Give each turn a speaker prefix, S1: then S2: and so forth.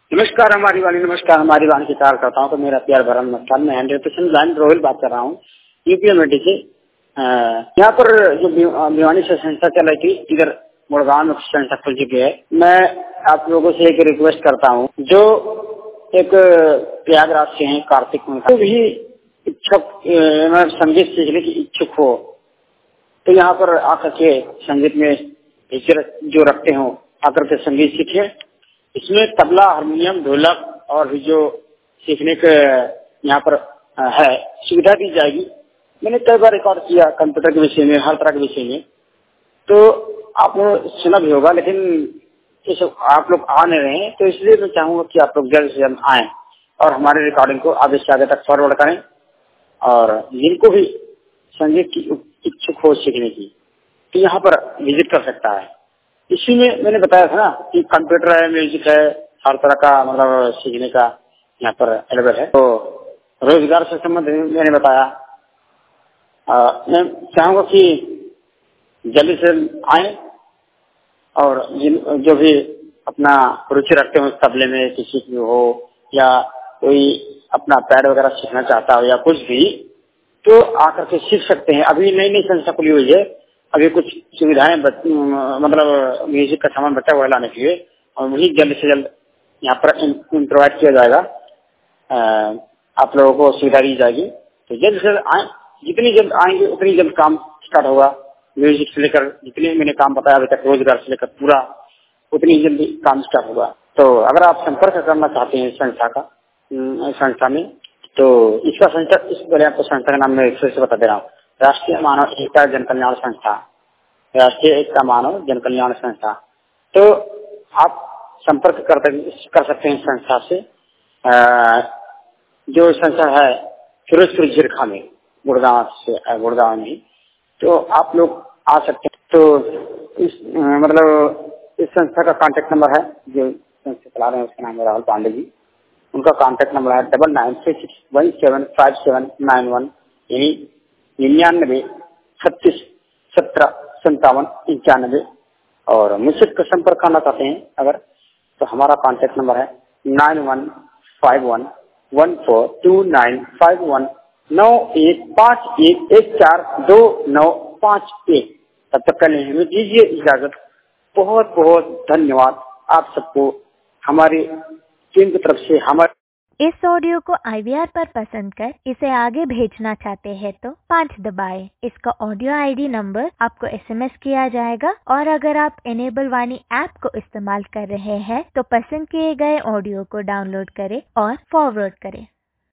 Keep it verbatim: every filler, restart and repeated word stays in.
S1: नमस्कार हमारी वाणी नमस्कार हमारी वाणी के कार्यकर्ताओं को मेरा प्यार भरा नमस्कार। मैं हंड्रेड परसेंट ब्लाइंड रोहिल बात कर रहा हूँ यूपीएमएटी से। यहाँ पर जो भिवानी से संस्था चल रही थी, इधर मुड़गांव में संस्था खुल चुकी है। मैं आप लोगों से एक रिक्वेस्ट करता हूँ, जो एक प्रयागराज से हैं कार्तिक, जो भी इच्छुक संगीत सीखने की इच्छुक हो तो यहाँ पर आकर के संगीत में जो रखते हो आकर के संगीत सीखे। इसमें तबला, हारमोनियम, ढोलक और भी जो सीखने के यहाँ पर है सुविधा दी जाएगी। मैंने कई बार रिकॉर्ड किया कंप्यूटर के विषय में, हर तरह के विषय में, तो आपने सुना भी होगा, लेकिन इस आप लोग आ नहीं रहे हैं। तो इसलिए मैं चाहूंगा कि आप लोग जल्द से जल्द आए और हमारे रिकॉर्डिंग को आगे से आगे तक फॉरवर्ड करें। और जिनको भी संगीत की इच्छुक हो सीखने की तो यहाँ पर विजिट कर सकता है। इसी में मैंने बताया था ना कि कंप्यूटर है, म्यूजिक है, हर तरह का मतलब सीखने का यहाँ पर अवेलेबल है। तो रोजगार से संबंधित मैंने बताया। आ, मैं चाहूंगा कि जल्दी से आए और जिन जो भी अपना रुचि रखते हो तबले में किसी की हो या कोई अपना पैड वगैरह सीखना चाहता हो या कुछ भी, तो आकर के सीख सकते हैं। अभी नई नई संस्था खुली हुई है, अभी कुछ सुविधाएं मतलब म्यूजिक का सामान बचा हुआ लाने के लिए, और वही जल्द से जल्द यहाँ पर प्रोवाइड किया जाएगा। आप लोगों को सुविधा दी जाएगी। तो जल्द से जल्द आए, जितनी जल्द आएंगे उतनी जल्द काम स्टार्ट होगा। म्यूजिक से लेकर जितने मैंने काम बताया अभी तक, रोजगार से लेकर पूरा, उतनी जल्दी काम स्टार्ट होगा। तो अगर आप संपर्क करना चाहते हैं संस्था का संस्था में, तो इसका संस्था इस बारे आपको संस्था का नाम मैं फिर से बता दे रहा हूँ। राष्ट्रीय मानव एकता जन कल्याण संस्था, राष्ट्रीय एकता मानव जन कल्याण संस्था। तो आप संपर्क कर, कर सकते हैं संस्था से। आ, जो संस्था है फिरोजपुर झिरखा में, गुड़गांव से गुड़गांव में, तो आप लोग आ सकते हैं। तो इस मतलब इस संस्था का कांटेक्ट नंबर है, जो संस्था चला रहे हैं उसका नाम है राहुल पांडे जी। उनका कांटेक्ट नंबर है double nine three six one seven five seven nine one, यानी निन्यानवे छत्तीस सत्रह संतावन इक्यानवे। और मुझसे संपर्क करना चाहते हैं अगर, तो हमारा कांटेक्ट नंबर है nine one five one one four two nine five one, नौ एक पाँच एक एक चार दो नौ पाँच एक। तब तक करने हमें दीजिए इजाजत। बहुत बहुत धन्यवाद आप सबको हमारी टीम की तरफ से। हमारे
S2: इस ऑडियो को आई वी आर पर पसंद कर इसे आगे भेजना चाहते हैं तो पाँच दबाएं। इसका ऑडियो आईडी नंबर आपको एसएमएस किया जाएगा। और अगर आप इनेबल वाणी ऐप को इस्तेमाल कर रहे हैं तो पसंद किए गए ऑडियो को डाउनलोड करें और फॉरवर्ड करें।